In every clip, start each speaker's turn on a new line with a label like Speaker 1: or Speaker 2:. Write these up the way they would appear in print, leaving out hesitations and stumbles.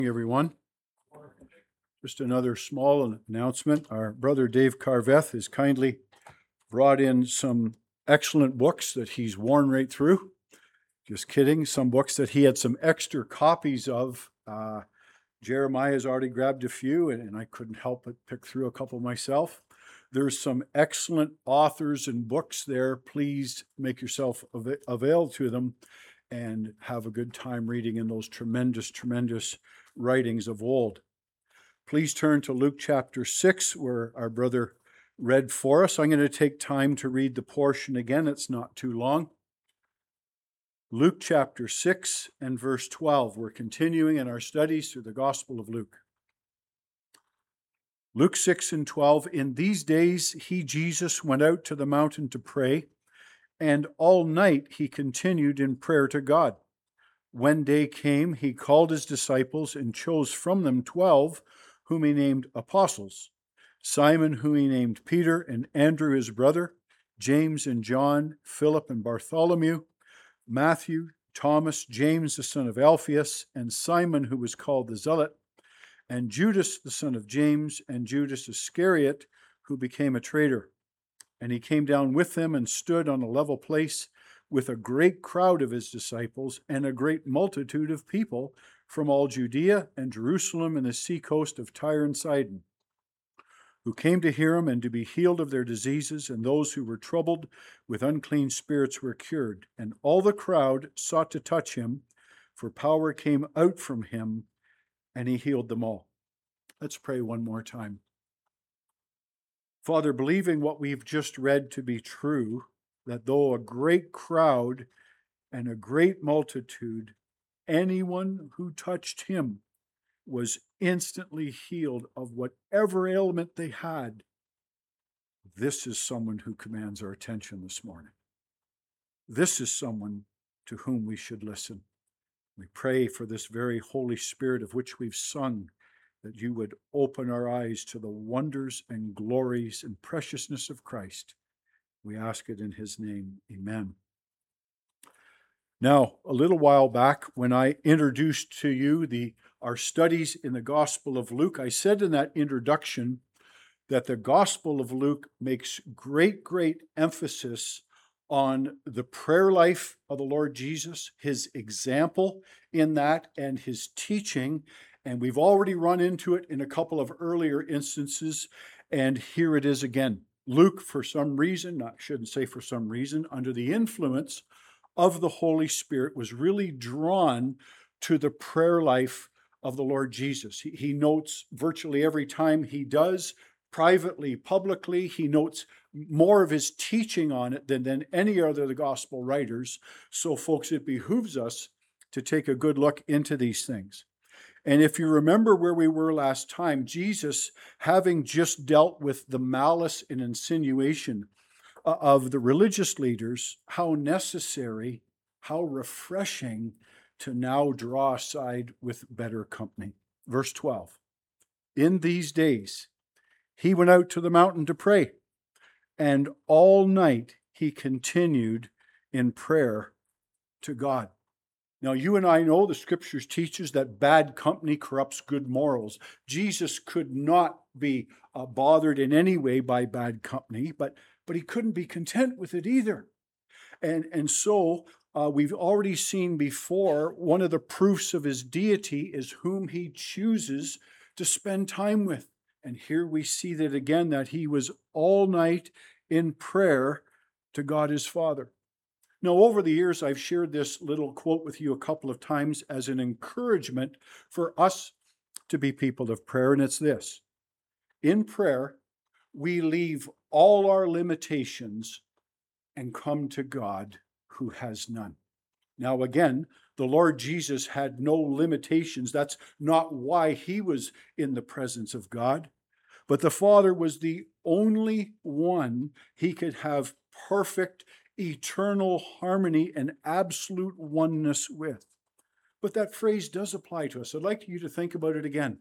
Speaker 1: Everyone. Just another small announcement. Our brother Dave Carveth has kindly brought in some excellent books that he's worn right through. Just kidding. Some books that he had some extra copies of. Jeremiah has already grabbed a few, and I couldn't help but pick through a couple myself. There's some excellent authors and books there. Please make yourself avail to them and have a good time reading in those tremendous writings of old. Please turn to Luke chapter 6, where our brother read for us. I'm going to take time to read the portion again. It's not too long. Luke chapter 6 and verse 12. We're continuing in our studies through the Gospel of Luke. Luke 6 and 12. In these days he, Jesus, went out to the mountain to pray, and all night he continued in prayer to God. When day came, he called his disciples and chose from them 12, whom he named apostles: Simon, whom he named Peter, and Andrew his brother, James and John, Philip and Bartholomew, Matthew, Thomas, James the son of Alphaeus, and Simon, who was called the Zealot, and Judas the son of James, and Judas Iscariot, who became a traitor. And he came down with them and stood on a level place with a great crowd of his disciples and a great multitude of people from all Judea and Jerusalem and the seacoast of Tyre and Sidon, who came to hear him and to be healed of their diseases, and those who were troubled with unclean spirits were cured. And all the crowd sought to touch him, for power came out from him, and he healed them all. Let's pray one more time. Father, believing what we've just read to be true, that though a great crowd and a great multitude, anyone who touched him was instantly healed of whatever ailment they had. This is someone who commands our attention this morning. This is someone to whom we should listen. We pray for this very Holy Spirit of which we've sung, that you would open our eyes to the wonders and glories and preciousness of Christ. We ask it in his name. Amen. Now, a little while back, when I introduced to you our studies in the Gospel of Luke, I said in that introduction that the Gospel of Luke makes great emphasis on the prayer life of the Lord Jesus, his example in that, and his teaching. And we've already run into it in a couple of earlier instances, and here it is again. Luke, for some reason, I shouldn't say for some reason, under the influence of the Holy Spirit, was really drawn to the prayer life of the Lord Jesus. He notes virtually every time he does, privately, publicly, he notes more of his teaching on it than any other of the gospel writers. So, folks, it behooves us to take a good look into these things. And if you remember where we were last time, Jesus, having just dealt with the malice and insinuation of the religious leaders, how necessary, how refreshing to now draw aside with better company. Verse 12, in these days, he went out to the mountain to pray, and all night he continued in prayer to God. Now, you and I know the scriptures teaches that bad company corrupts good morals. Jesus could not be bothered in any way by bad company, but he couldn't be content with it either. And so we've already seen before, one of the proofs of his deity is whom he chooses to spend time with. And here we see that again, that he was all night in prayer to God his Father. Now, over the years, I've shared this little quote with you a couple of times as an encouragement for us to be people of prayer, and it's this: in prayer, we leave all our limitations and come to God who has none. Now, again, the Lord Jesus had no limitations. That's not why he was in the presence of God. But the Father was the only one he could have perfect, eternal harmony and absolute oneness with. But that phrase does apply to us. I'd like you to think about it again.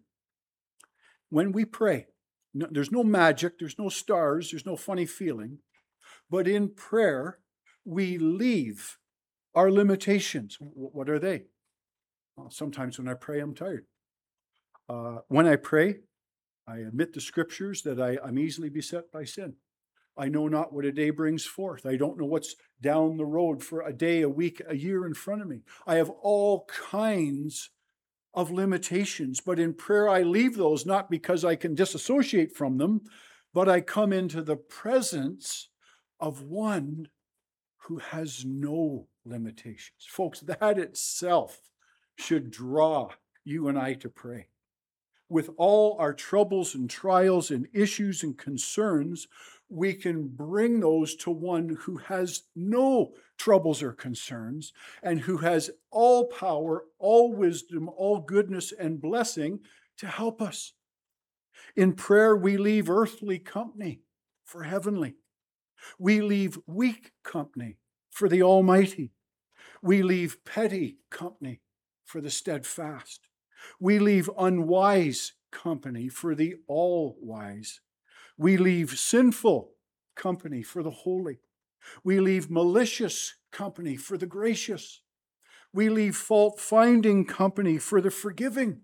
Speaker 1: When we pray, there's no magic, there's no stars, there's no funny feeling. But in prayer, we leave our limitations. What are they? Well, sometimes when I pray, I'm tired. When I pray, I admit the scriptures that I'm easily beset by sin. I know not what a day brings forth. I don't know what's down the road for a day, a week, a year in front of me. I have all kinds of limitations, but in prayer I leave those not because I can disassociate from them, but I come into the presence of one who has no limitations. Folks, that itself should draw you and I to pray. With all our troubles and trials and issues and concerns, we can bring those to one who has no troubles or concerns and who has all power, all wisdom, all goodness and blessing to help us. In prayer, we leave earthly company for heavenly. We leave weak company for the Almighty. We leave petty company for the steadfast. We leave unwise company for the all-wise. We leave sinful company for the holy. We leave malicious company for the gracious. We leave fault-finding company for the forgiving.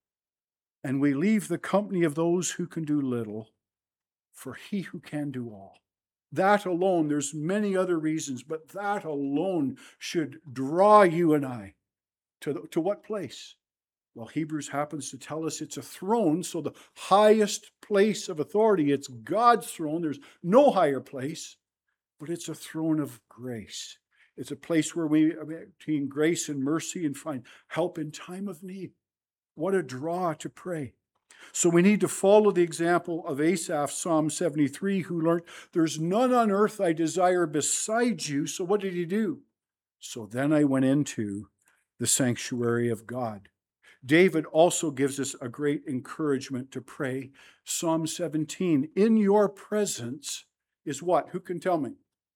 Speaker 1: And we leave the company of those who can do little for he who can do all. That alone, there's many other reasons, but that alone should draw you and I to what place? Well, Hebrews happens to tell us it's a throne, so the highest place of authority, it's God's throne. There's no higher place, but it's a throne of grace. It's a place where we obtain grace and mercy and find help in time of need. What a draw to pray. So we need to follow the example of Asaph, Psalm 73, who learned, there's none on earth I desire beside you. So what did he do? So then I went into the sanctuary of God. David also gives us a great encouragement to pray. Psalm 17, in your presence is what? Who can tell me?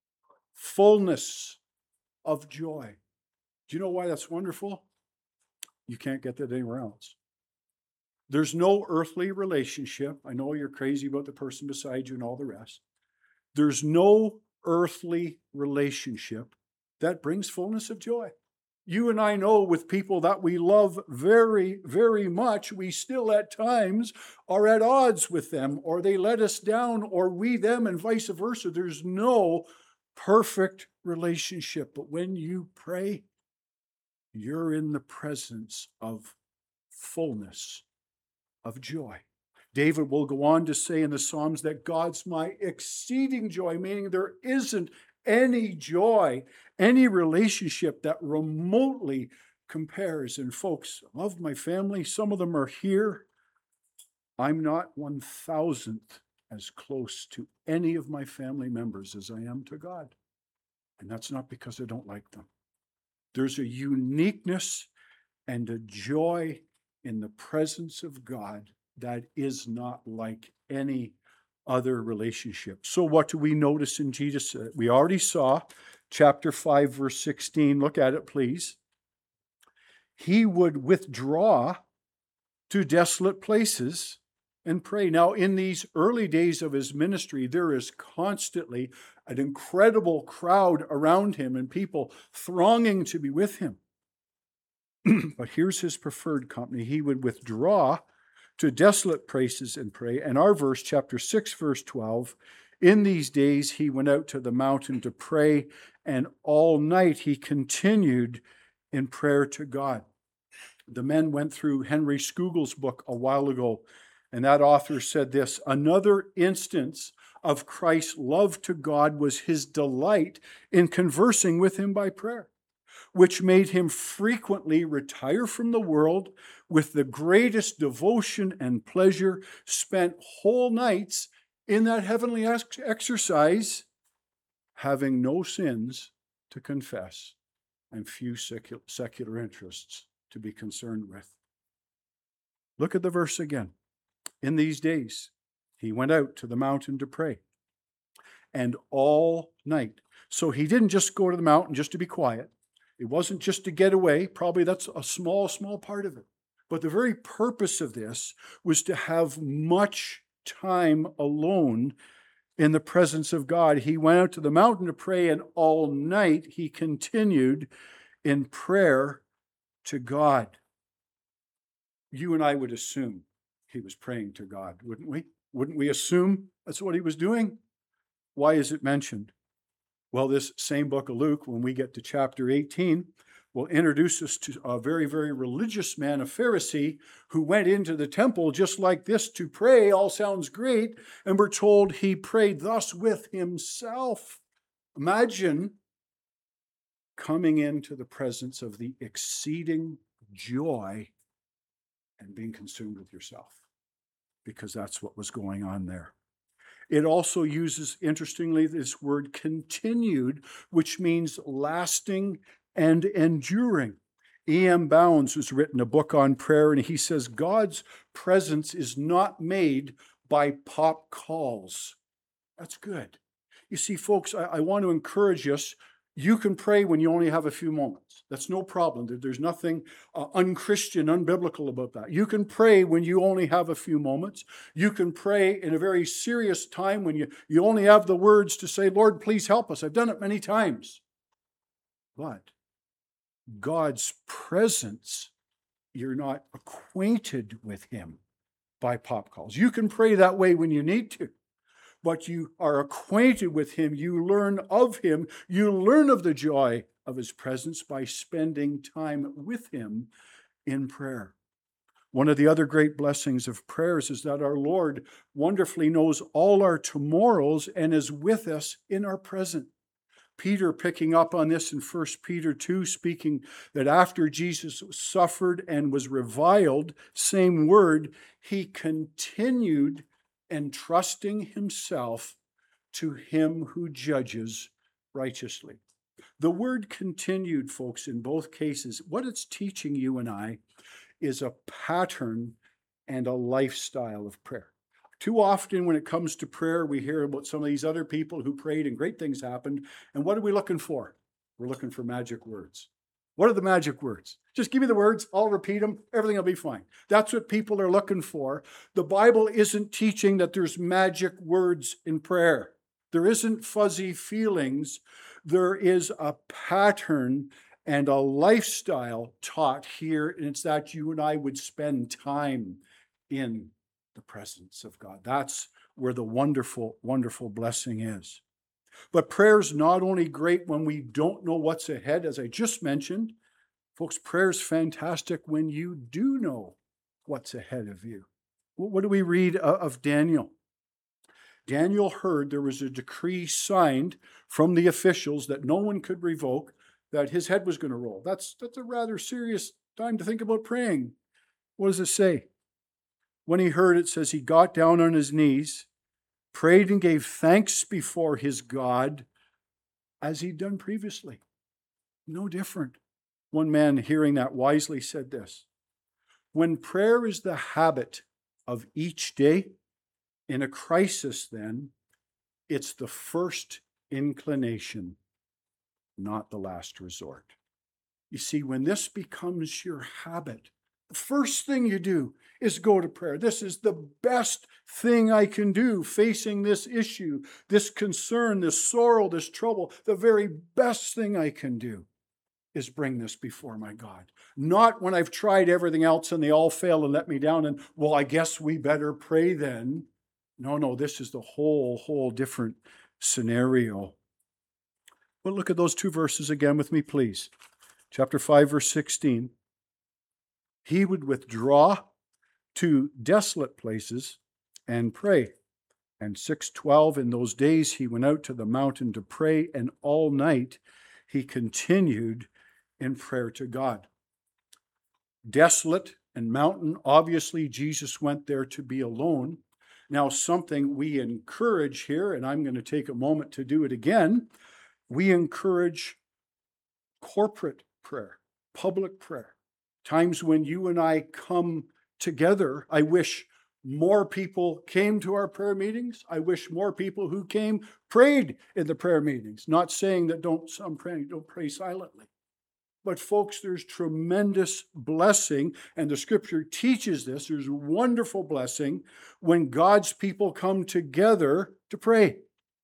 Speaker 1: Fullness of joy. Do you know why that's wonderful? You can't get that anywhere else. There's no earthly relationship. I know you're crazy about the person beside you and all the rest. There's no earthly relationship that brings fullness of joy. You and I know with people that we love very, very much, we still at times are at odds with them, or they let us down, or we them, and vice versa. There's no perfect relationship. But when you pray, you're in the presence of fullness of joy. David will go on to say in the Psalms that God's my exceeding joy, meaning there isn't any joy, any relationship that remotely compares. And folks, I love my family. Some of them are here. I'm not 1,000th as close to any of my family members as I am to God. And that's not because I don't like them. There's a uniqueness and a joy in the presence of God that is not like any other relationship. So what do we notice in Jesus? We already saw chapter 5, verse 16. Look at it, please. He would withdraw to desolate places and pray. Now, in these early days of his ministry, there is constantly an incredible crowd around him and people thronging to be with him. But here's his preferred company. He would withdraw to desolate places and pray. And our verse, chapter 6, verse 12, in these days he went out to the mountain to pray, and all night he continued in prayer to God. The men went through Henry Scougal's book a while ago, and that author said this: another instance of Christ's love to God was his delight in conversing with him by prayer, which made him frequently retire from the world with the greatest devotion and pleasure, spent whole nights in that heavenly exercise, having no sins to confess and few secular interests to be concerned with. Look at the verse again. In these days, he went out to the mountain to pray, and all night. So he didn't just go to the mountain just to be quiet. It wasn't just to get away. Probably that's a small part of it. But the very purpose of this was to have much time alone in the presence of God. He went out to the mountain to pray, and all night he continued in prayer to God. you and I would assume he was praying to God, wouldn't we? Wouldn't we assume that's what he was doing? Why is it mentioned? Well, this same book of Luke, when we get to chapter 18, will introduce us to a very, very religious man, a Pharisee, who went into the temple just like this to pray. All sounds great. And we're told he prayed thus with himself. Imagine coming into the presence of the exceeding joy and being consumed with yourself, because that's what was going on there. It also uses, interestingly, this word continued, which means lasting and enduring. E.M. Bounds has written a book on prayer, and he says God's presence is not made by pop calls. That's good. You see, folks, I want to encourage us. You can pray when you only have a few moments. That's no problem. There's nothing unchristian, unbiblical about that. You can pray when you only have a few moments. You can pray in a very serious time when you only have the words to say, Lord, please help us. I've done it many times. But God's presence, you're not acquainted with him by pop calls. You can pray that way when you need to. But you are acquainted with him, you learn of him, you learn of the joy of his presence by spending time with him in prayer. One of the other great blessings of prayers is that our Lord wonderfully knows all our tomorrows and is with us in our present. Peter, picking up on this in 1 Peter 2, speaking that after Jesus suffered and was reviled, same word, he continued entrusting himself to him who judges righteously. The word continued, folks, in both cases, what it's teaching you and I is a pattern and a lifestyle of prayer. Too often when it comes to prayer, we hear about some of these other people who prayed and great things happened. And what are we looking for? We're looking for magic words. What are the magic words? Just give me the words, I'll repeat them, everything will be fine. That's what people are looking for. The Bible isn't teaching that there's magic words in prayer. There isn't fuzzy feelings. There is a pattern and a lifestyle taught here, and it's that you and I would spend time in the presence of God. That's where the wonderful, wonderful blessing is. But prayer's not only great when we don't know what's ahead, as I just mentioned. Folks, prayer's fantastic when you do know what's ahead of you. What do we read of Daniel? Daniel heard there was a decree signed from the officials that no one could revoke, that his head was going to roll. That's a rather serious time to think about praying. What does it say? When he heard it, says he got down on his knees, prayed and gave thanks before his God as he'd done previously. No different. One man, hearing that wisely, said this: when prayer is the habit of each day, in a crisis then, it's the first inclination, not the last resort. You see, when this becomes your habit, the first thing you do is go to prayer. This is the best thing I can do facing this issue, this concern, this sorrow, this trouble. The very best thing I can do is bring this before my God. Not when I've tried everything else and they all fail and let me down and, well, I guess we better pray then. No, this is the whole different scenario. But look at those two verses again with me, please. Chapter 5, verse 16. He would withdraw to desolate places and pray. And 6:12, in those days he went out to the mountain to pray, and all night he continued in prayer to God. Desolate and mountain, obviously Jesus went there to be alone. Now, something we encourage here, and I'm going to take a moment to do it again, we encourage corporate prayer, public prayer. Times when you and I come together. I wish more people came to our prayer meetings. I wish more people who came prayed in the prayer meetings. Not saying that don't pray silently. But folks, there's tremendous blessing, and the scripture teaches this. There's wonderful blessing when God's people come together to pray.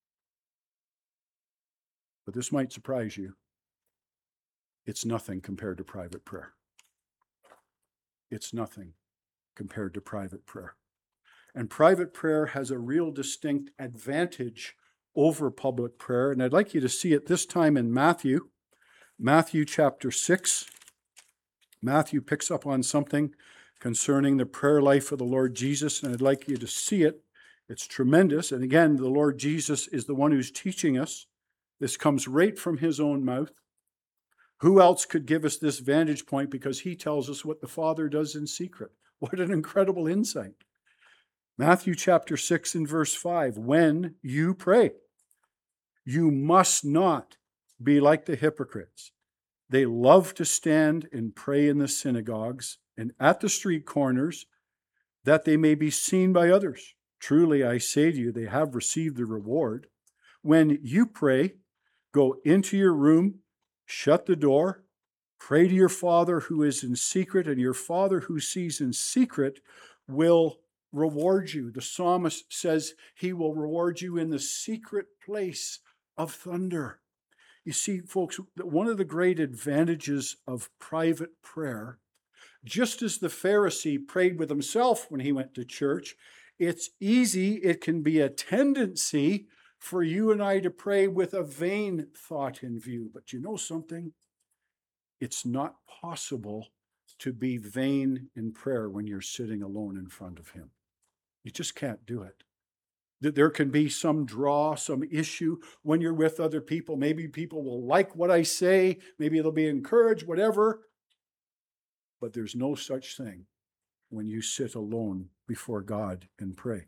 Speaker 1: But this might surprise you. It's nothing compared to private prayer. It's nothing. compared to private prayer. And private prayer has a real distinct advantage over public prayer. And I'd like you to see it this time in Matthew chapter 6. Matthew picks up on something concerning the prayer life of the Lord Jesus, and I'd like you to see it. It's tremendous. And again, the Lord Jesus is the one who's teaching us. This comes right from his own mouth. Who else could give us this vantage point? Because he tells us what the Father does in secret. What an incredible insight. Matthew chapter 6 and verse 5. When you pray, you must not be like the hypocrites. They love to stand and pray in the synagogues and at the street corners, that they may be seen by others. Truly, I say to you, they have received the reward. When you pray, go into your room, shut the door, pray to your Father who is in secret, and your Father who sees in secret will reward you. The psalmist says he will reward you in the secret place of thunder. You see, folks, one of the great advantages of private prayer, just as the Pharisee prayed with himself when he went to church, it's easy, it can be a tendency for you and I to pray with a vain thought in view. But you know something? It's not possible to be vain in prayer when you're sitting alone in front of him. You just can't do it. There can be some draw, some issue when you're with other people. Maybe people will like what I say. Maybe they'll be encouraged, whatever. But there's no such thing when you sit alone before God and pray.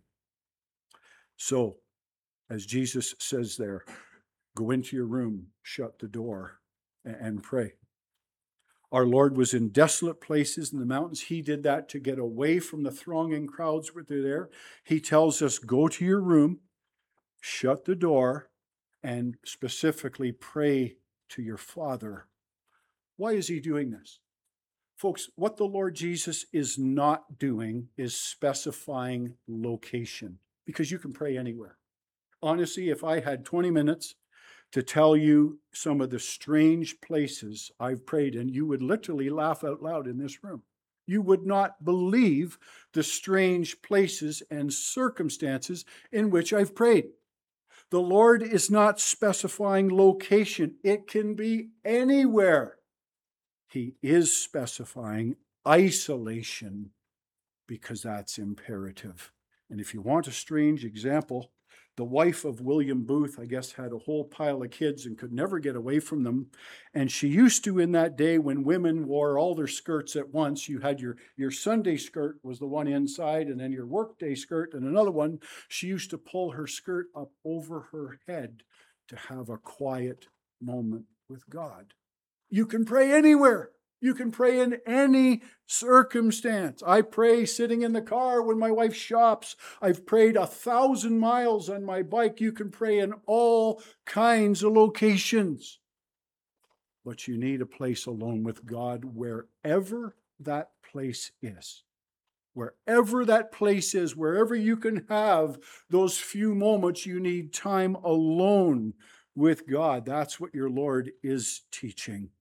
Speaker 1: So, as Jesus says there, go into your room, shut the door, and pray. Our Lord was in desolate places in the mountains. He did that to get away from the thronging crowds that are there. He tells us, go to your room, shut the door, and specifically pray to your Father. Why is he doing this? Folks, what the Lord Jesus is not doing is specifying location, because you can pray anywhere. Honestly, if I had 20 minutes to tell you some of the strange places I've prayed in, you would literally laugh out loud in this room. You would not believe the strange places and circumstances in which I've prayed. The Lord is not specifying location. It can be anywhere. He is specifying isolation because that's imperative. And if you want a strange example, the wife of William Booth, I guess, had a whole pile of kids and could never get away from them. And she used to, in that day when women wore all their skirts at once, you had your Sunday skirt was the one inside, and then your workday skirt and another one. She used to pull her skirt up over her head to have a quiet moment with God. You can pray anywhere. You can pray in any circumstance. I pray sitting in the car when my wife shops. I've prayed 1,000 miles on my bike. You can pray in all kinds of locations. But you need a place alone with God wherever that place is. Wherever that place is, wherever you can have those few moments, you need time alone with God. That's what your Lord is teaching.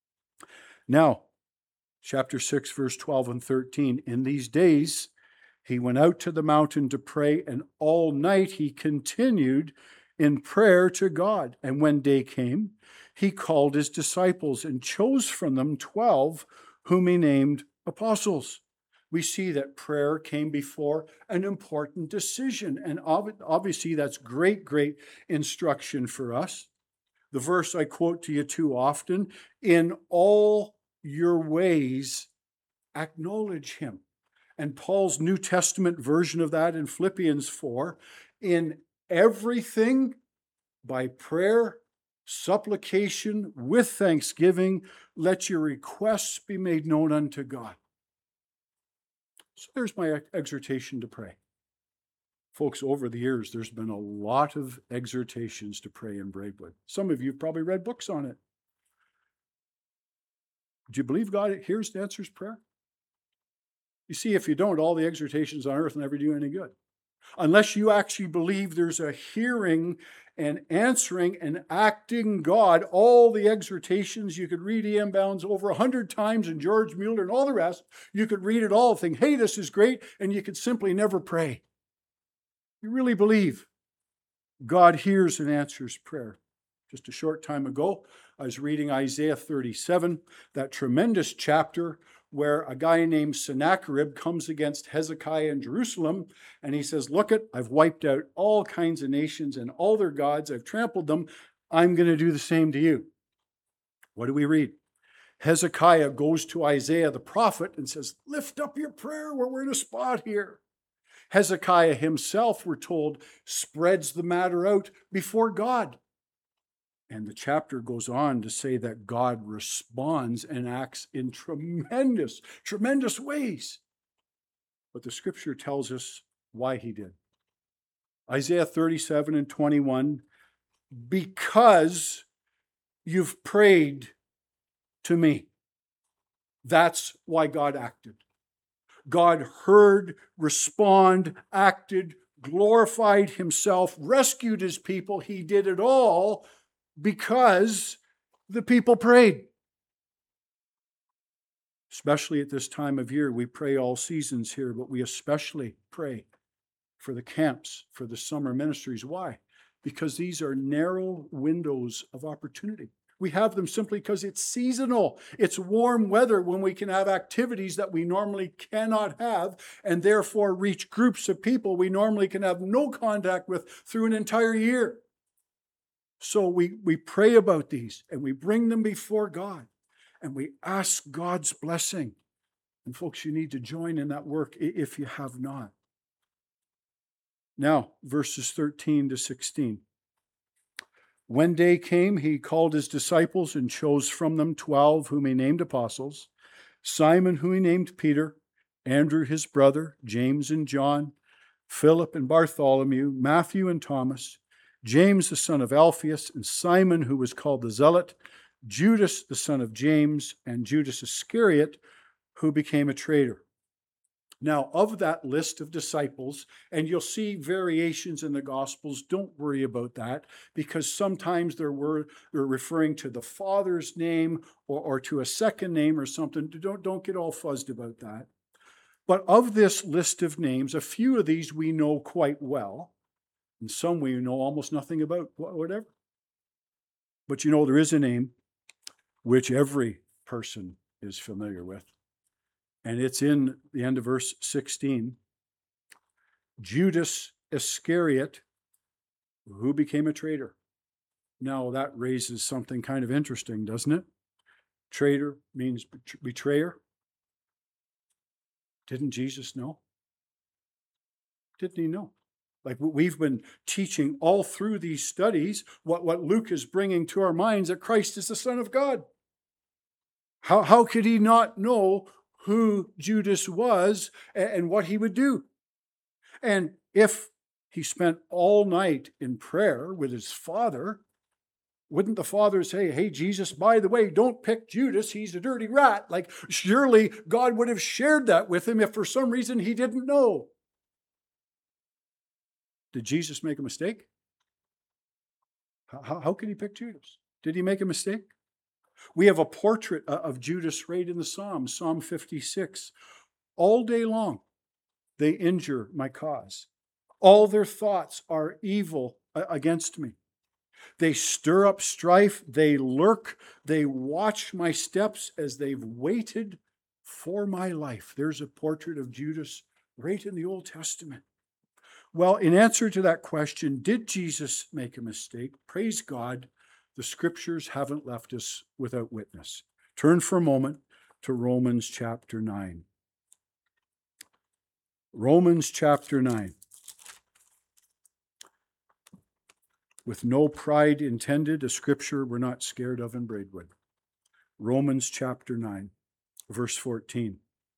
Speaker 1: Now, chapter 6, verse 12 and 13. In these days, he went out to the mountain to pray, and all night he continued in prayer to God. And when day came, he called his disciples and chose from them 12, whom he named apostles. We see that prayer came before an important decision. And obviously, that's great instruction for us. The verse I quote to you too often, in all your ways, acknowledge him. And Paul's New Testament version of that in Philippians 4, in everything, by prayer, supplication, with thanksgiving, let your requests be made known unto God. So there's my exhortation to pray. Folks, over the years, there's been a lot of exhortations to pray in Braidwood. Some of you have probably read books on it. Do you believe God hears and answers prayer? You see, if you don't, all the exhortations on earth never do any good. Unless you actually believe there's a hearing and answering and acting God. All the exhortations, you could read E.M. Bounds over 100 times, and George Mueller and all the rest. You could read it all, think, hey, this is great, and you could simply never pray. You really believe God hears and answers prayer. Just a short time ago, I was reading Isaiah 37, that tremendous chapter where a guy named Sennacherib comes against Hezekiah in Jerusalem, and he says, look it, I've wiped out all kinds of nations and all their gods. I've trampled them. I'm going to do the same to you. What do we read? Hezekiah goes to Isaiah the prophet and says, lift up your prayer, we're in a spot here. Hezekiah himself, we're told, spreads the matter out before God. And the chapter goes on to say that God responds and acts in tremendous, tremendous ways. But the scripture tells us why he did. Isaiah 37 and 21, because you've prayed to me. That's why God acted. God heard, responded, acted, glorified himself, rescued his people. He did it all because the people prayed. Especially at this time of year, we pray all seasons here, but we especially pray for the camps, for the summer ministries. Why? Because these are narrow windows of opportunity. We have them simply because it's seasonal. It's warm weather when we can have activities that we normally cannot have, and therefore reach groups of people we normally can have no contact with through an entire year. So we pray about these, and we bring them before God, and we ask God's blessing. And folks, you need to join in that work if you have not. Now, verses 13 to 16. When day came, he called his disciples and chose from them 12 whom he named apostles, Simon whom he named Peter, Andrew his brother, James and John, Philip and Bartholomew, Matthew and Thomas, James the son of Alphaeus, and Simon who was called the Zealot, Judas the son of James, and Judas Iscariot, who became a traitor. Now, of that list of disciples, and you'll see variations in the Gospels, don't worry about that, because sometimes they're referring to the Father's name or to a second name or something. Don't get all fuzzed about that. But of this list of names, a few of these we know quite well, and some we know almost nothing about, whatever. But you know, there is a name which every person is familiar with. And it's in the end of verse 16. Judas Iscariot, who became a traitor. Now that raises something kind of interesting, doesn't it? Traitor means betrayer. Didn't Jesus know? Didn't he know? Like we've been teaching all through these studies, what Luke is bringing to our minds, that Christ is the Son of God. How could he not know who Judas was and what he would do? And if he spent all night in prayer with his father, wouldn't the father say, hey, Jesus, by the way, don't pick Judas, he's a dirty rat? Like, surely God would have shared that with him if for some reason he didn't know. Did Jesus make a mistake? How could he pick Judas? Did he make a mistake? We have a portrait of Judas right in the Psalms, Psalm 56. All day long, they injure my cause. All their thoughts are evil against me. They stir up strife. They lurk. They watch my steps as they've waited for my life. There's a portrait of Judas right in the Old Testament. Well, in answer to that question, did Jesus make a mistake? Praise God. The scriptures haven't left us without witness. Turn for a moment to Romans chapter 9. Romans chapter 9. With no pride intended, a scripture we're not scared of in Braidwood. Romans chapter 9, verse 14.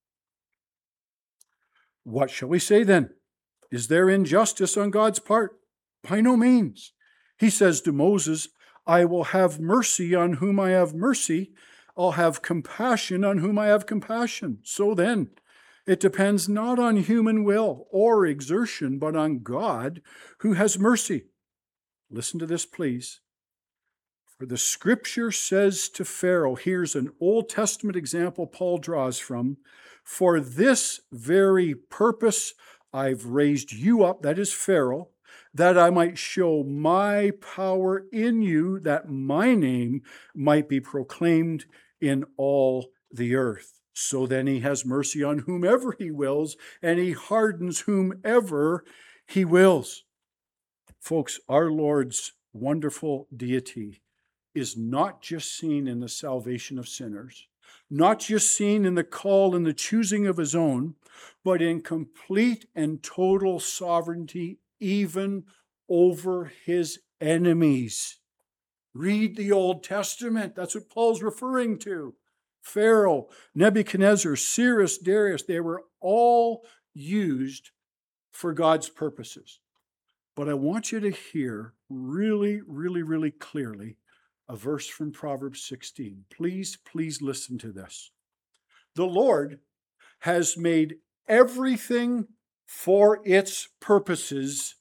Speaker 1: What shall we say then? Is there injustice on God's part? By no means. He says to Moses, I will have mercy on whom I have mercy. I'll have compassion on whom I have compassion. So then, it depends not on human will or exertion, but on God who has mercy. Listen to this, please. For the scripture says to Pharaoh, here's an Old Testament example Paul draws from, for this very purpose I've raised you up, that is Pharaoh, that I might show my power in you, that my name might be proclaimed in all the earth. So then he has mercy on whomever he wills, and he hardens whomever he wills. Folks, our Lord's wonderful deity is not just seen in the salvation of sinners, not just seen in the call and the choosing of his own, but in complete and total sovereignty, even over his enemies. Read the Old Testament. That's what Paul's referring to. Pharaoh, Nebuchadnezzar, Cyrus, Darius, they were all used for God's purposes. But I want you to hear really, really, really clearly a verse from Proverbs 16. Please listen to this. The Lord has made everything for its purposes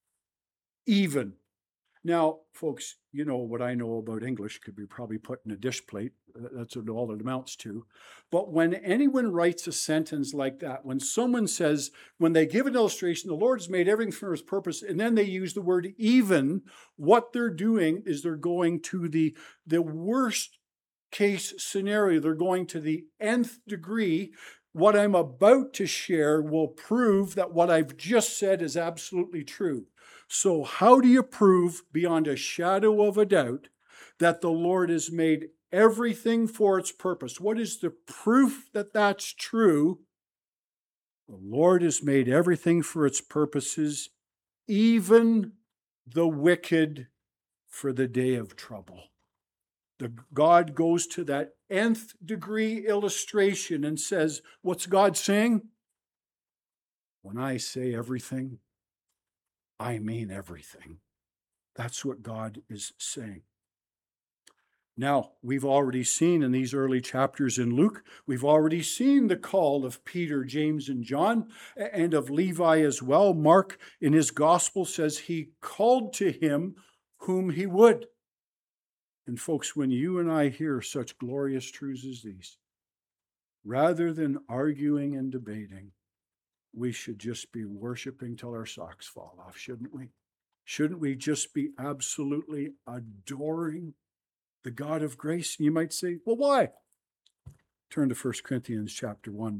Speaker 1: even. Now, folks, you know what I know about English could be probably put in a dish plate. That's what all it amounts to. But when anyone writes a sentence like that, when someone says, when they give an illustration, the Lord has made everything for his purpose, and then they use the word even, what they're doing is they're going to the worst case scenario. They're going to the nth degree. What I'm about to share will prove that what I've just said is absolutely true. So how do you prove beyond a shadow of a doubt that the Lord has made everything for its purpose? What is the proof that that's true? The Lord has made everything for its purposes, even the wicked for the day of trouble. God goes to that nth degree illustration and says, what's God saying? When I say everything, I mean everything. That's what God is saying. Now, we've already seen in these early chapters in Luke, we've already seen the call of Peter, James, and John, and of Levi as well. Mark, in his gospel, says he called to him whom he would. And folks, when you and I hear such glorious truths as these, rather than arguing and debating, we should just be worshiping till our socks fall off, shouldn't we? Shouldn't we just be absolutely adoring the God of grace? You might say, well, why? Turn to 1 Corinthians chapter 1.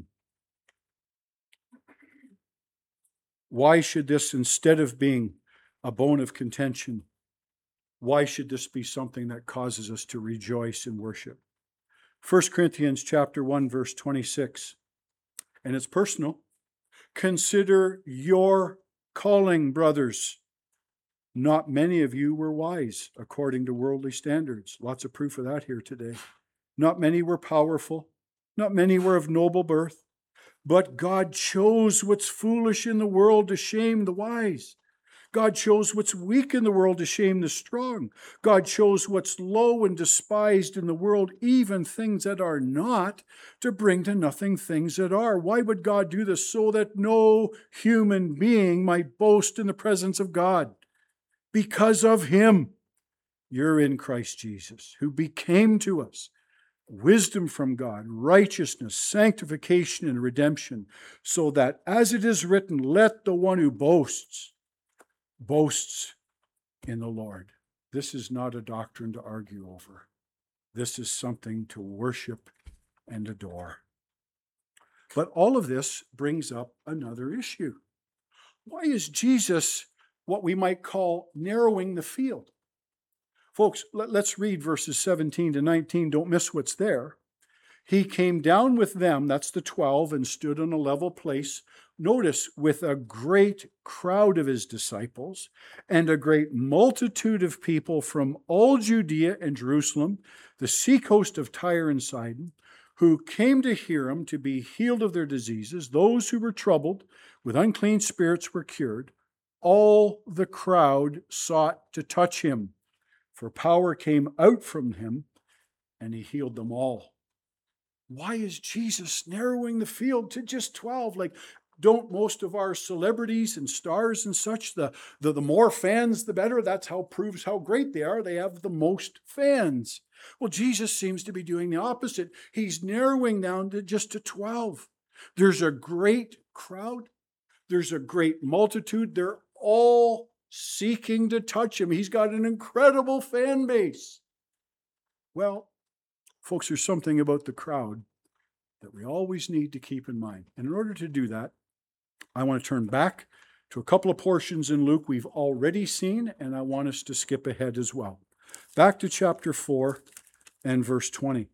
Speaker 1: Why should this, instead of being a bone of contention, why should this be something that causes us to rejoice and worship? 1 Corinthians chapter 1, verse 26. And it's personal. Consider your calling, brothers. Not many of you were wise according to worldly standards. Lots of proof of that here today. Not many were powerful. Not many were of noble birth. But God chose what's foolish in the world to shame the wise. God chose what's weak in the world to shame the strong. God chose what's low and despised in the world, even things that are not, to bring to nothing things that are. Why would God do this? So that no human being might boast in the presence of God. Because of him, you're in Christ Jesus, who became to us wisdom from God, righteousness, sanctification, and redemption, so that, as it is written, let the one who boasts in the Lord. This is not a doctrine to argue over. This is something to worship and adore. But all of this brings up another issue. Why is Jesus what we might call narrowing the field? Folks, let's read verses 17 to 19. Don't miss what's there. He came down with them, that's the 12, and stood on a level place. Notice, with a great crowd of his disciples and a great multitude of people from all Judea and Jerusalem, the seacoast of Tyre and Sidon, who came to hear him to be healed of their diseases. Those who were troubled with unclean spirits were cured. All the crowd sought to touch him, for power came out from him, and he healed them all. Why is Jesus narrowing the field to just 12? Like, Don't most of our celebrities and stars and such, the more fans, the better? That's how proves how great they are. They have the most fans. Well, Jesus seems to be doing the opposite. He's narrowing down to just to 12. There's a great crowd. There's a great multitude. They're all seeking to touch him. He's got an incredible fan base. Well, folks, there's something about the crowd that we always need to keep in mind. And in order to do that, I want to turn back to a couple of portions in Luke we've already seen, and I want us to skip ahead as well. Back to chapter 4 and verse 20.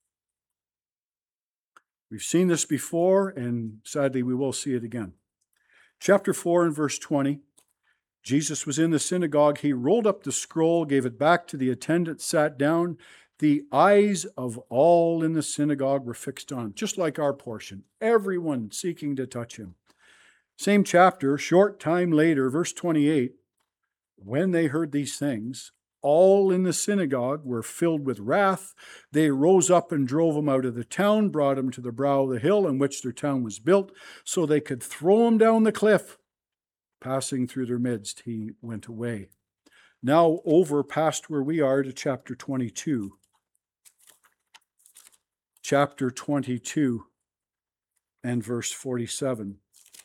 Speaker 1: We've seen this before, and sadly we will see it again. Chapter 4 and verse 20. Jesus was in the synagogue. He rolled up the scroll, gave it back to the attendant, sat down. The eyes of all in the synagogue were fixed on him, just like our portion. Everyone seeking to touch him. Same chapter, short time later, verse 28. When they heard these things, all in the synagogue were filled with wrath. They rose up and drove him out of the town, brought him to the brow of the hill on which their town was built, so they could throw him down the cliff. Passing through their midst, he went away. Now over past where we are to chapter 22. Chapter 22 and verse 47.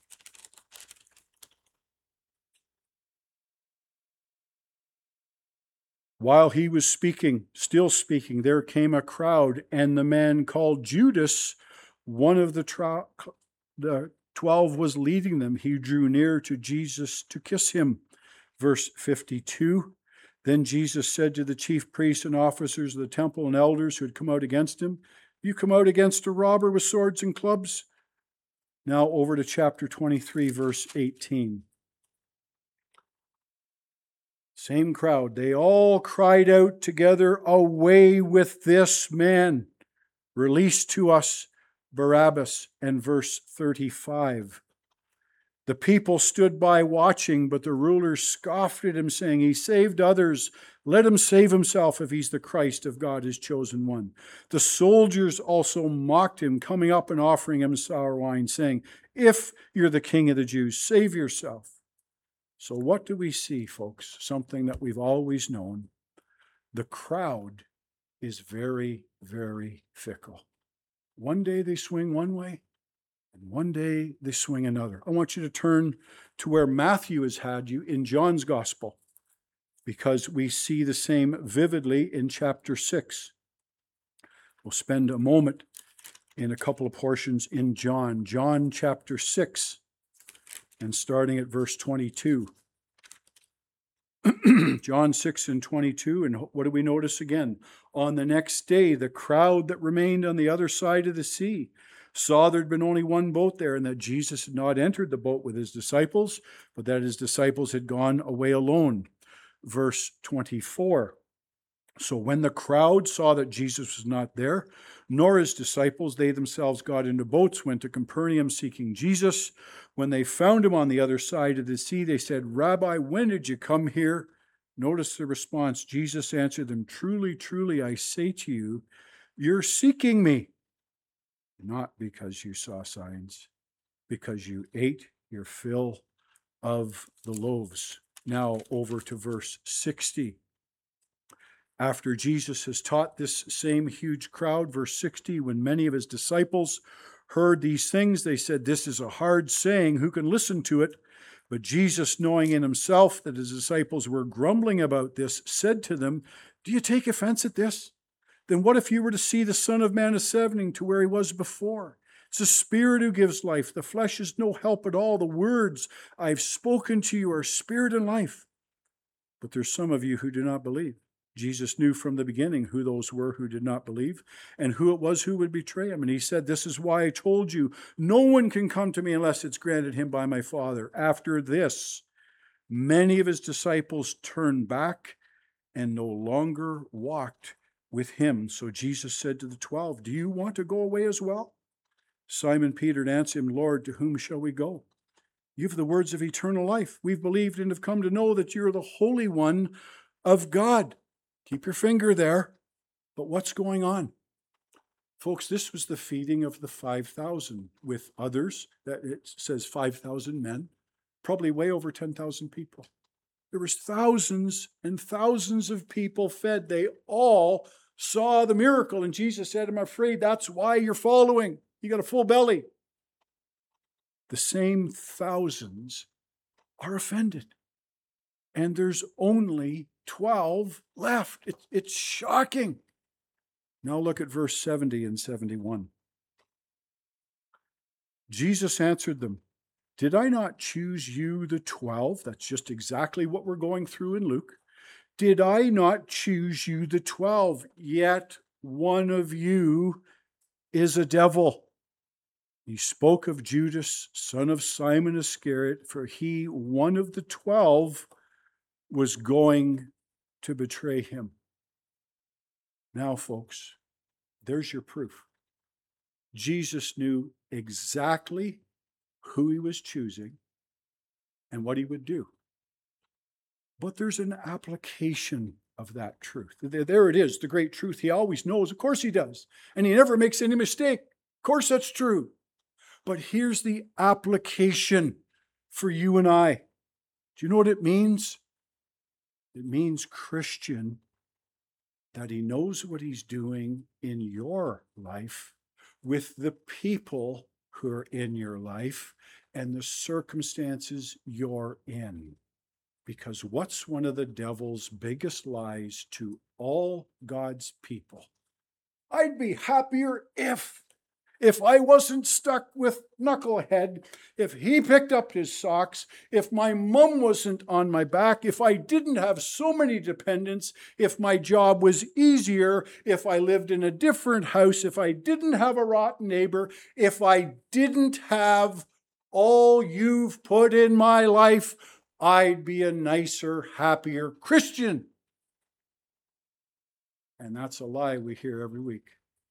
Speaker 1: While he was speaking, still speaking, there came a crowd, and the man called Judas, one of the 12 was leading them. He drew near to Jesus to kiss him. Verse 52, then Jesus said to the chief priests and officers of the temple and elders who had come out against him, you come out against a robber with swords and clubs? Now over to chapter 23, verse 18. Same crowd. They all cried out together, away with this man. Release to us Barabbas. And verse 35. The people stood by watching, but the rulers scoffed at him, saying, he saved others. Let him save himself if he's the Christ of God, his chosen one. The soldiers also mocked him, coming up and offering him sour wine, saying, if you're the king of the Jews, save yourself. So what do we see, folks? Something that we've always known. The crowd is very, very fickle. One day they swing one way, and one day they swing another. I want you to turn to where Matthew has had you in John's Gospel, because we see the same vividly in chapter 6. We'll spend a moment in a couple of portions in John. John chapter 6. And starting at verse 22. John 6 and 22, and what do we notice again? On the next day, the crowd that remained on the other side of the sea saw there had been only one boat there, and that Jesus had not entered the boat with his disciples, but that his disciples had gone away alone. Verse 24. So when the crowd saw that Jesus was not there, nor his disciples, they themselves got into boats, went to Capernaum seeking Jesus. When they found him on the other side of the sea, they said, Rabbi, when did you come here? Notice the response. Jesus answered them, truly, truly, I say to you, you're seeking me, not because you saw signs, because you ate your fill of the loaves. Now over to verse 60. After Jesus has taught this same huge crowd, verse 60, when many of his disciples heard these things, they said, this is a hard saying, who can listen to it? But Jesus, knowing in himself that his disciples were grumbling about this, said to them, do you take offense at this? Then what if you were to see the Son of Man ascending to where he was before? It's the Spirit who gives life. The flesh is no help at all. The words I've spoken to you are spirit and life. But there's some of you who do not believe. Jesus knew from the beginning who those were who did not believe and who it was who would betray him. And he said, this is why I told you, no one can come to me unless it's granted him by my Father. After this, many of his disciples turned back and no longer walked with him. So Jesus said to the 12, do you want to go away as well? Simon Peter answered him, Lord, to whom shall we go? You have the words of eternal life. We've believed and have come to know that you're the Holy One of God. Keep your finger there. But what's going on? Folks, this was the feeding of the 5,000 with others. That it says 5,000 men, probably way over 10,000 people. There was thousands and thousands of people fed. They all saw the miracle. And Jesus said, I'm afraid that's why you're following. You got a full belly. The same thousands are offended. And there's only 12 left. It's shocking. Now look at verse 70 and 71. Jesus answered them, did I not choose you, the 12? That's just exactly what we're going through in Luke. Did I not choose you, the 12? Yet one of you is a devil. He spoke of Judas, son of Simon Iscariot, for he, one of the 12, was going to betray him. Now, folks, there's your proof. Jesus knew exactly who he was choosing and what he would do. But there's an application of that truth. There it is, the great truth. He always knows. Of course he does. And he never makes any mistake. Of course that's true. But here's the application for you and I. Do you know what it means? It means, Christian, that he knows what he's doing in your life with the people who are in your life and the circumstances you're in. Because what's one of the devil's biggest lies to all God's people? I'd be happier if I wasn't stuck with Knucklehead, if he picked up his socks, if my mom wasn't on my back, if I didn't have so many dependents, if my job was easier, if I lived in a different house, if I didn't have a rotten neighbor, if I didn't have all you've put in my life, I'd be a nicer, happier Christian. And that's a lie we hear every week.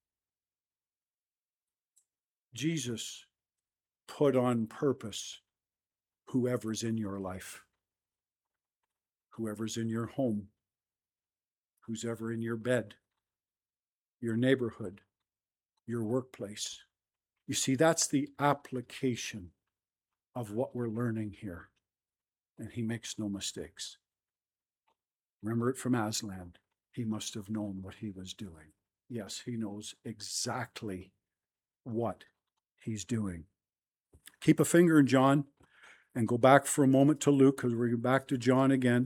Speaker 1: Jesus put on purpose whoever's in your life, whoever's in your home, who's ever in your bed, your neighborhood, your workplace. You see, that's the application of what we're learning here. And he makes no mistakes. Remember it from Aslan. He must have known what he was doing. Yes, he knows exactly what he's doing. Keep a finger in John and go back for a moment to Luke, because we're back to John again.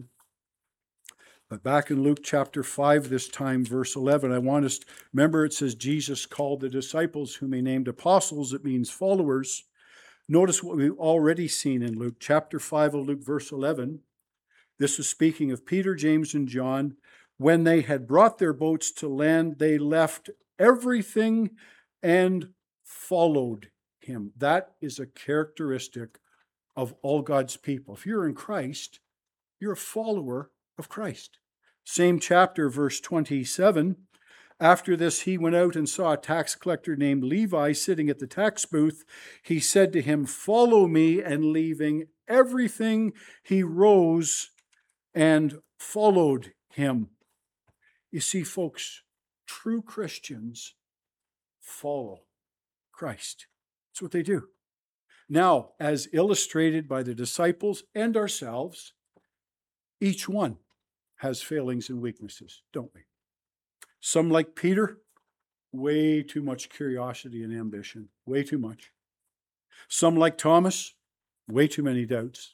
Speaker 1: But back in Luke chapter 5, this time verse 11, I want us to remember it says Jesus called the disciples, whom he named apostles. It means followers. Notice what we've already seen in Luke chapter 5 of Luke verse 11. This is speaking of Peter, James, and John. When they had brought their boats to land, they left everything and followed him. That is a characteristic of all God's people. If you're in Christ, you're a follower of Christ. Same chapter, verse 27. After this, he went out and saw a tax collector named Levi sitting at the tax booth. He said to him, "Follow me," and leaving everything, he rose and followed him. You see, folks, true Christians follow Christ. That's what they do. Now, as illustrated by the disciples and ourselves, each one has failings and weaknesses, don't we? Some, like Peter, way too much curiosity and ambition, way too much. Some, like Thomas, way too many doubts.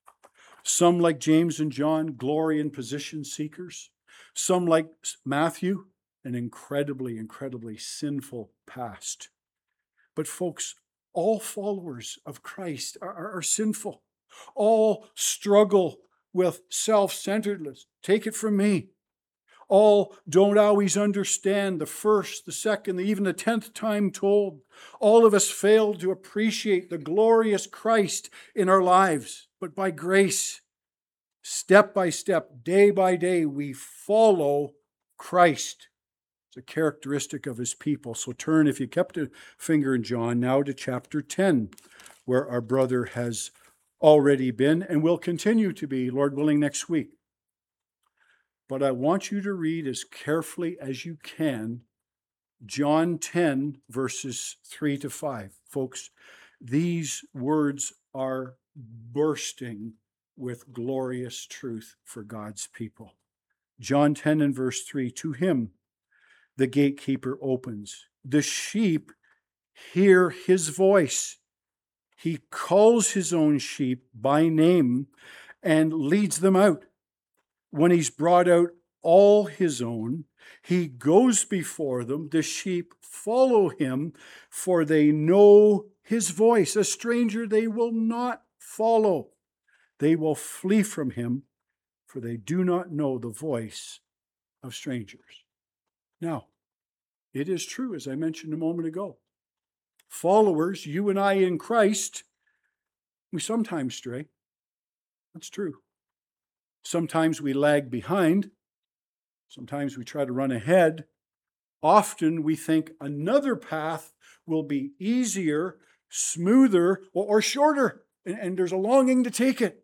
Speaker 1: Some, like James and John, glory and position seekers. Some, like Matthew, an incredibly sinful past. But folks, all followers of Christ are sinful. All struggle with self-centeredness. Take it from me. All don't always understand the first, the second, even the 10th time told. All of us fail to appreciate the glorious Christ in our lives. But by grace, step by step, day by day, we follow Christ. It's a characteristic of his people. So turn, if you kept a finger in John, now to chapter 10, where our brother has already been and will continue to be, Lord willing, next week. But I want you to read as carefully as you can John 10, verses 3 to 5. Folks, these words are bursting with glorious truth for God's people. John 10 and verse 3, to him the gatekeeper opens. The sheep hear his voice. He calls his own sheep by name and leads them out. When he's brought out all his own, he goes before them. The sheep follow him, for they know his voice. A stranger they will not follow. They will flee from him, for they do not know the voice of strangers. Now, it is true, as I mentioned a moment ago. Followers, you and I in Christ, we sometimes stray. That's true. Sometimes we lag behind. Sometimes we try to run ahead. Often we think another path will be easier, smoother, or shorter, and there's a longing to take it.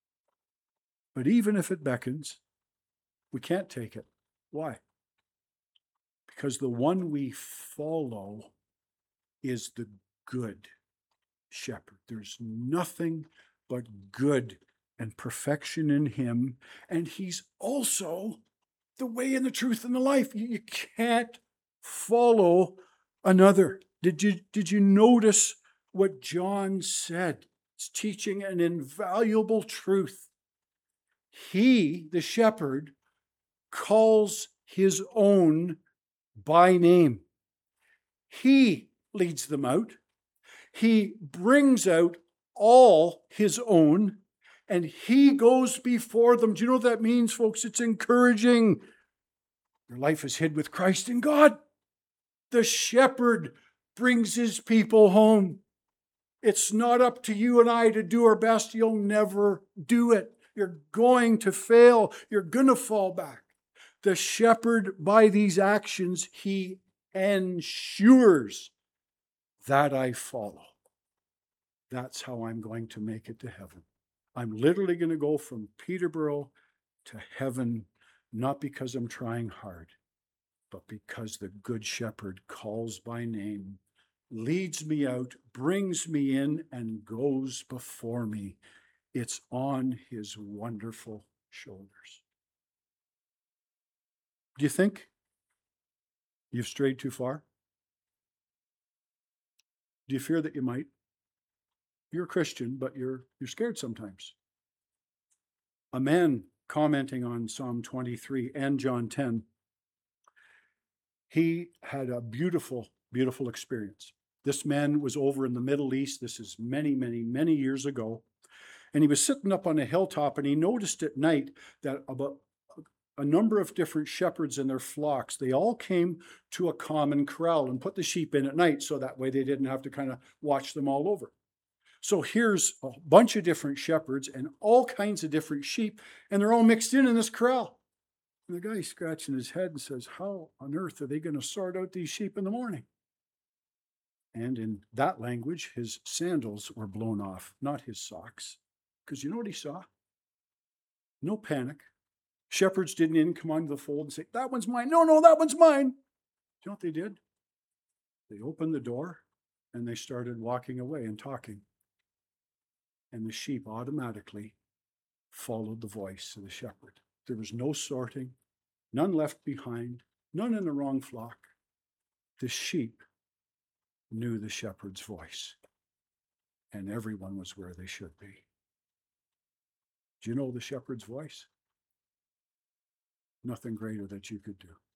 Speaker 1: But even if it beckons, we can't take it. Why? Because the one we follow is the good shepherd. There's nothing but good and perfection in him, and he's also the way and the truth and the life. You can't follow another. Did you notice what John said? It's teaching an invaluable truth. He, the shepherd, calls his own by name. He leads them out. He brings out all his own, and he goes before them. Do you know what that means, folks? It's encouraging. Your life is hid with Christ in God. The shepherd brings his people home. It's not up to you and I to do our best. You'll never do it. You're going to fail. You're going to fall back. The shepherd, by these actions, he ensures that I follow. That's how I'm going to make it to heaven. I'm literally going to go from Peterborough to heaven, not because I'm trying hard, but because the Good Shepherd calls by name, leads me out, brings me in, and goes before me. It's on his wonderful shoulders. Do you think you've strayed too far? Do you fear that you might? You're a Christian, but you're scared sometimes. A man commenting on Psalm 23 and John 10, he had a beautiful, beautiful experience. This man was over in the Middle East. This is many, many, many years ago. And he was sitting up on a hilltop, and he noticed at night that about a number of different shepherds and their flocks, they all came to a common corral and put the sheep in at night, so that way they didn't have to kind of watch them all over. So here's a bunch of different shepherds and all kinds of different sheep, and they're all mixed in this corral. And the guy's scratching his head and says, how on earth are they going to sort out these sheep in the morning? And in that language, his sandals were blown off, not his socks. Because you know what he saw? No panic. Shepherds didn't even come onto the fold and say, that one's mine. No, that one's mine. Do you know what they did? They opened the door and they started walking away and talking. And the sheep automatically followed the voice of the shepherd. There was no sorting, none left behind, none in the wrong flock. The sheep knew the shepherd's voice, and everyone was where they should be. Do you know the shepherd's voice? Nothing greater that you could do.